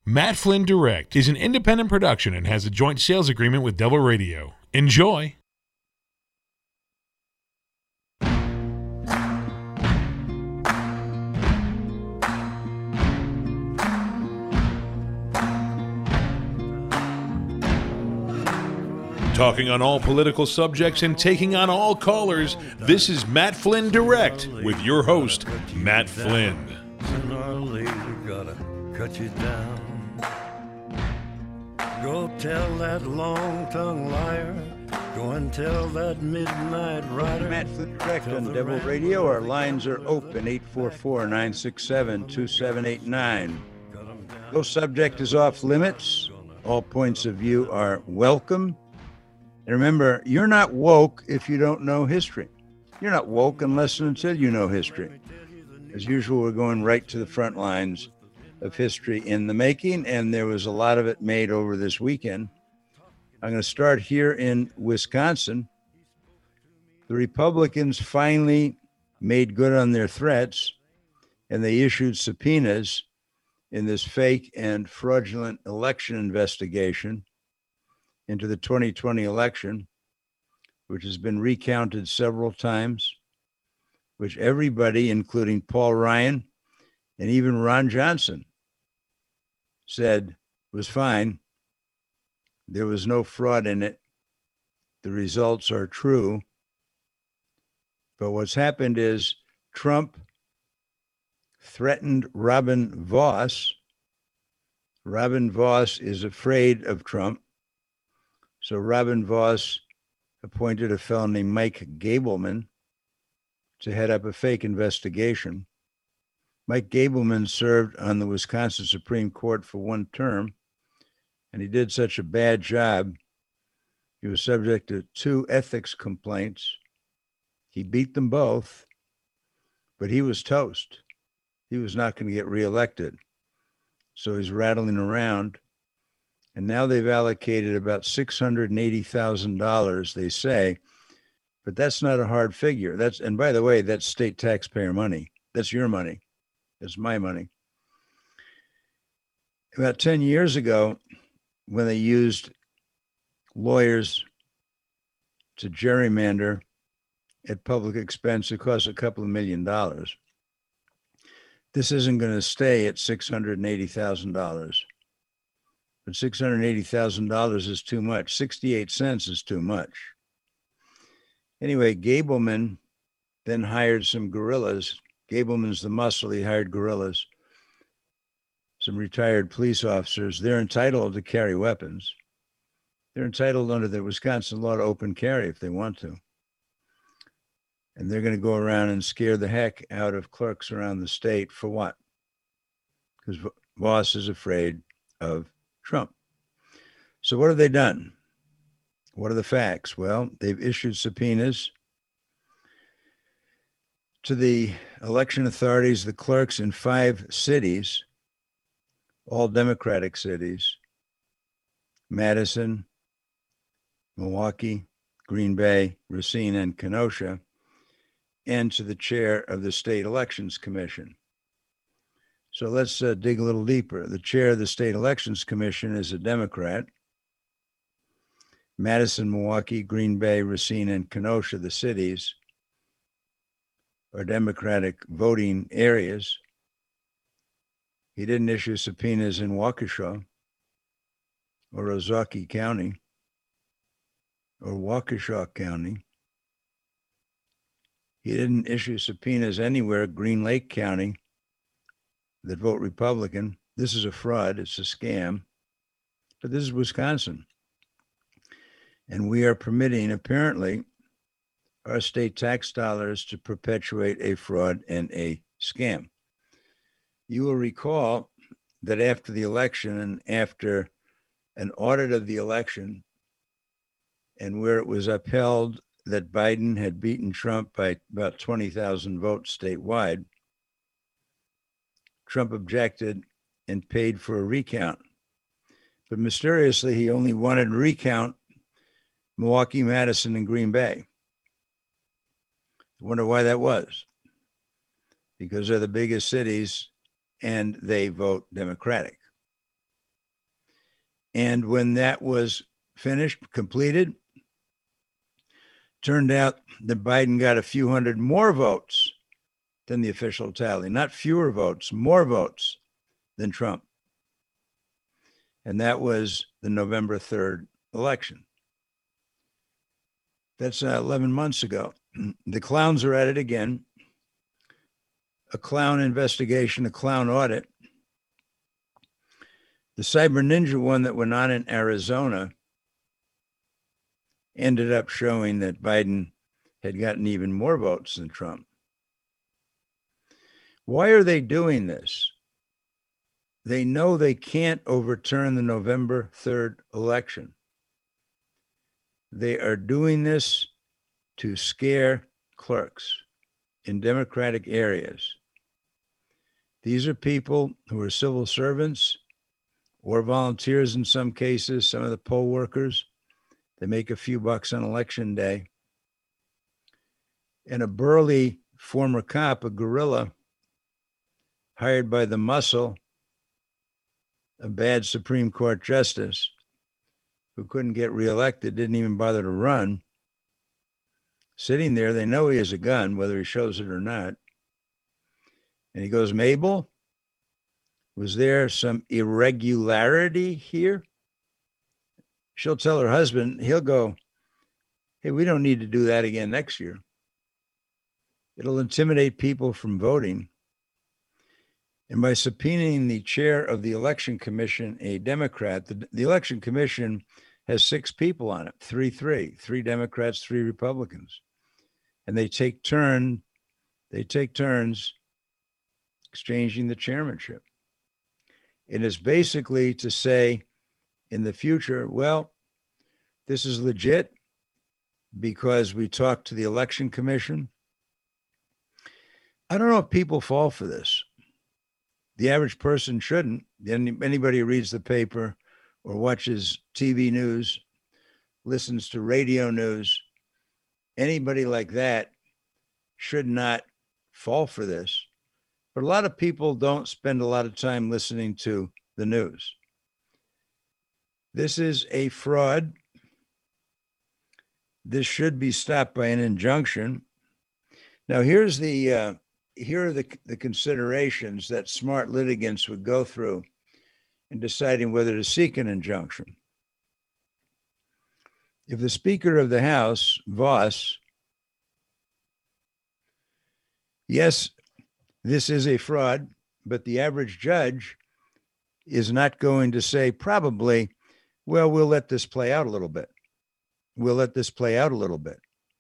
Matt Flynn Direct is an independent production and has a joint sales agreement with Devil Radio. Enjoy! Talking on all political subjects and taking on all callers, this is Matt Flynn Direct with your host, Matt Flynn. Sooner or later, gotta cut you down. Go tell that long-tongued liar. Go and tell that midnight rider. Matt Flynn Direct on Devil Radio. Our lines are open, 844-967-2789. No subject is off limits. All points of view are welcome. And remember, you're not woke if you don't know history. You're not woke unless and until you know history. As usual, we're going right to the front lines of history in the making, and there was a lot of it made over this weekend. I'm going to start here in Wisconsin. The Republicans finally made good on their threats, and they issued subpoenas in this fake and fraudulent election investigation into the 2020 election, which has been recounted several times, which everybody, including Paul Ryan and even Ron Johnson, said was fine. There was no fraud in it. The results are true. But what's happened is Trump threatened Robin Vos. Robin Vos is afraid of Trump. So Robin Vos appointed a fellow named Mike Gableman to head up a fake investigation. Mike Gableman served on the Wisconsin Supreme Court for one term, and he did such a bad job. He was subject to 2 ethics complaints. He beat them both, but he was toast. He was not going to get reelected. So he's rattling around. And now they've allocated about $680,000, they say, but that's not a hard figure. And by the way, that's state taxpayer money. That's your money. It's my money. About 10 years ago, when they used lawyers to gerrymander at public expense, it cost a couple of $1 million. This isn't going to stay at $680,000. But $680,000 is too much. 68 cents is too much. Anyway, Gableman then hired some guerrillas. Gableman's the muscle. He hired guerrillas, some retired police officers. They're entitled to carry weapons. They're entitled under the Wisconsin law to open carry if they want to. And they're going to go around and scare the heck out of clerks around the state for what? Because Voss is afraid of Trump. So what have they done? What are the facts? Well, they've issued subpoenas to the election authorities, the clerks in 5 cities, all Democratic cities: Madison, Milwaukee, Green Bay, Racine, and Kenosha, and to the chair of the State Elections Commission. So let's dig a little deeper. The chair of the State Elections Commission is a Democrat. Madison, Milwaukee, Green Bay, Racine, and Kenosha, the cities, are Democratic voting areas. He didn't issue subpoenas in Waukesha or Ozaukee County or Waukesha County. He didn't issue subpoenas anywhere, Green Lake County, that vote Republican. This is a fraud. It's a scam. But this is Wisconsin. And we are permitting, apparently, our state tax dollars to perpetuate a fraud and a scam. You will recall that after the election and after an audit of the election, and where it was upheld that Biden had beaten Trump by about 20,000 votes statewide, Trump objected and paid for a recount. But mysteriously, he only wanted to recount Milwaukee, Madison, and Green Bay. I wonder why that was. Because they're the biggest cities and they vote Democratic. And when that was finished, completed, turned out that Biden got a few hundred more votes than the official tally, not fewer votes, more votes than Trump. And that was the November 3rd election. That's 11 months ago. The clowns are at it again. A clown investigation, a clown audit. The Cyber Ninja one that went on in Arizona ended up showing that Biden had gotten even more votes than Trump. Why are they doing this? They know they can't overturn the November 3rd election. They are doing this to scare clerks in Democratic areas. These are people who are civil servants or volunteers in some cases, some of the poll workers. They make a few bucks on election day. And a burly former cop, a guerrilla, hired by the muscle, a bad Supreme Court justice who couldn't get reelected, didn't even bother to run, sitting there. They know he has a gun, whether he shows it or not. And he goes, Mabel, was there some irregularity here? She'll tell her husband, he'll go, hey, we don't need to do that again next year. It'll intimidate people from voting. And by subpoenaing the chair of the election commission, a Democrat, the election commission has 6 people on it, 3 Democrats, 3 Republicans. And they take turns exchanging the chairmanship. It is basically to say in the future, well, this is legit because we talked to the election commission. I don't know if people fall for this. The average person shouldn't. Anybody who reads the paper or watches TV news, listens to radio news, anybody like that should not fall for this. But a lot of people don't spend a lot of time listening to the news. This is a fraud. This should be stopped by an injunction. Now, here are the considerations that smart litigants would go through in deciding whether to seek an injunction. If the Speaker of the House, Vos, yes, this is a fraud, but the average judge is not going to say probably, well, we'll let this play out a little bit. We'll let this play out a little bit.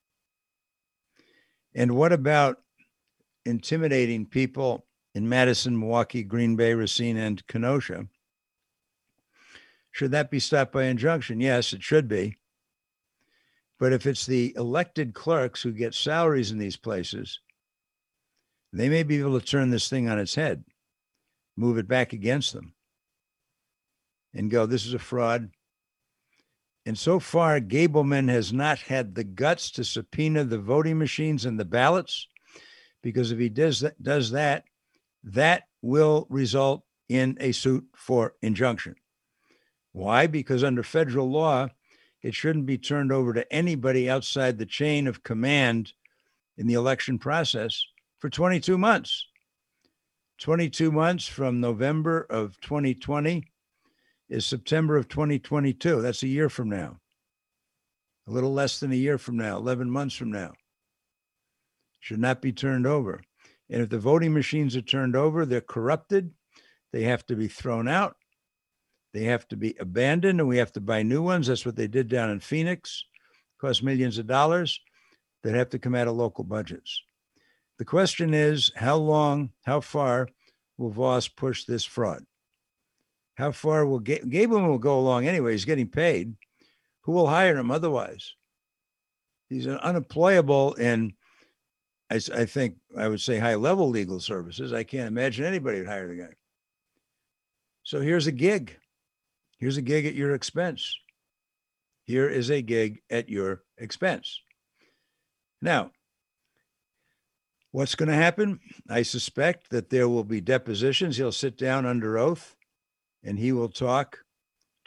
And what about intimidating people in Madison, Milwaukee, Green Bay, Racine, and Kenosha? Should that be stopped by injunction? Yes, it should be. But if it's the elected clerks who get salaries in these places, they may be able to turn this thing on its head, move it back against them, and go, this is a fraud. And so far, Gableman has not had the guts to subpoena the voting machines and the ballots, because if he does that, that will result in a suit for injunction. Why? Because under federal law, it shouldn't be turned over to anybody outside the chain of command in the election process for 22 months. 22 months from November of 2020 is September of 2022. That's a year from now. A little less than a year from now, 11 months from now. Should not be turned over. And if the voting machines are turned over, they're corrupted. They have to be thrown out. They have to be abandoned, and we have to buy new ones. That's what they did down in Phoenix. Cost millions of dollars that have to come out of local budgets. The question is, how far will Vos push this fraud? How far will Gableman will go along anyway? He's getting paid. Who will hire him otherwise? He's unemployable in, I think I would say, high-level legal services. I can't imagine anybody would hire the guy. So here's a gig. Here's a gig at your expense. Here is a gig at your expense. Now, what's going to happen? I suspect that there will be depositions. He'll sit down under oath and he will talk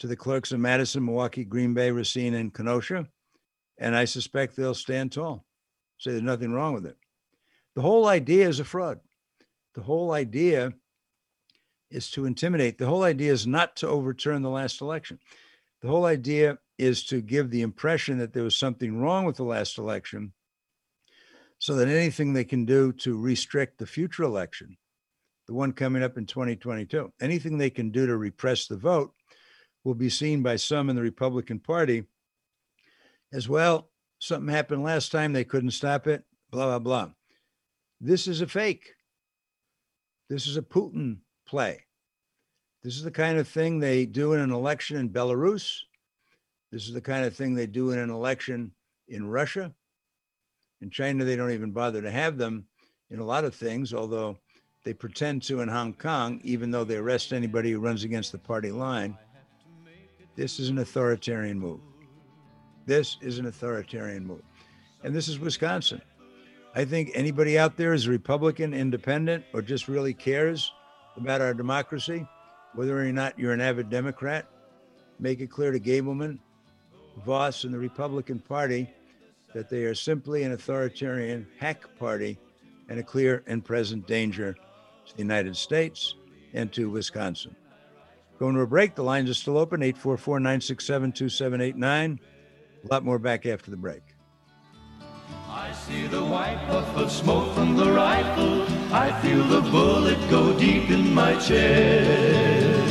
to the clerks of Madison, Milwaukee, Green Bay, Racine, and Kenosha. And I suspect they'll stand tall, say there's nothing wrong with it. The whole idea is a fraud. The whole idea is to intimidate. The whole idea is not to overturn the last election. The whole idea is to give the impression that there was something wrong with the last election so that anything they can do to restrict the future election, the one coming up in 2022, anything they can do to repress the vote will be seen by some in the Republican Party as, well, something happened last time, they couldn't stop it, blah, blah, blah. This is a fake. This is a Putin play. This is the kind of thing they do in an election in Belarus. This is the kind of thing they do in an election in Russia. In China, they don't even bother to have them in a lot of things, although they pretend to in Hong Kong, even though they arrest anybody who runs against the party line. This is an authoritarian move. This is an authoritarian move. And this is Wisconsin. I think anybody out there is a Republican, independent, or just really cares about our democracy, whether or not you're an avid Democrat, make it clear to Gableman, Voss, and the Republican Party that they are simply an authoritarian hack party and a clear and present danger to the United States and to Wisconsin. Going to a break. The lines are still open, 844-967-2789. A lot more back after the break. I see the white puff of smoke from the rifle. I feel the bullet go deep in my chest.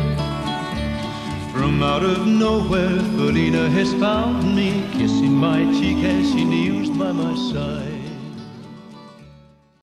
From out of nowhere, Felina has found me, kissing my cheek as she kneels by my side.